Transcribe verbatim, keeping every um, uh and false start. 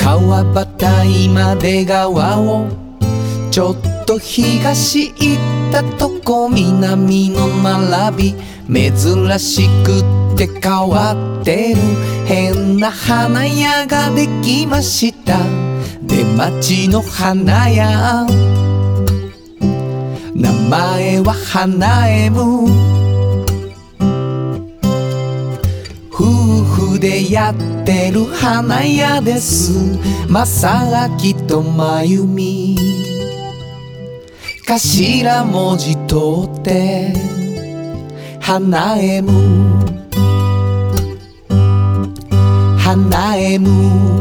川端今出川をちょっと東行ったとこ、南の並び珍しくって変わってる変な花屋ができました。出町の花屋、名前は花えむ。夫婦でやってる花屋です。正明と真由美、頭文字取って花えむ花えむ。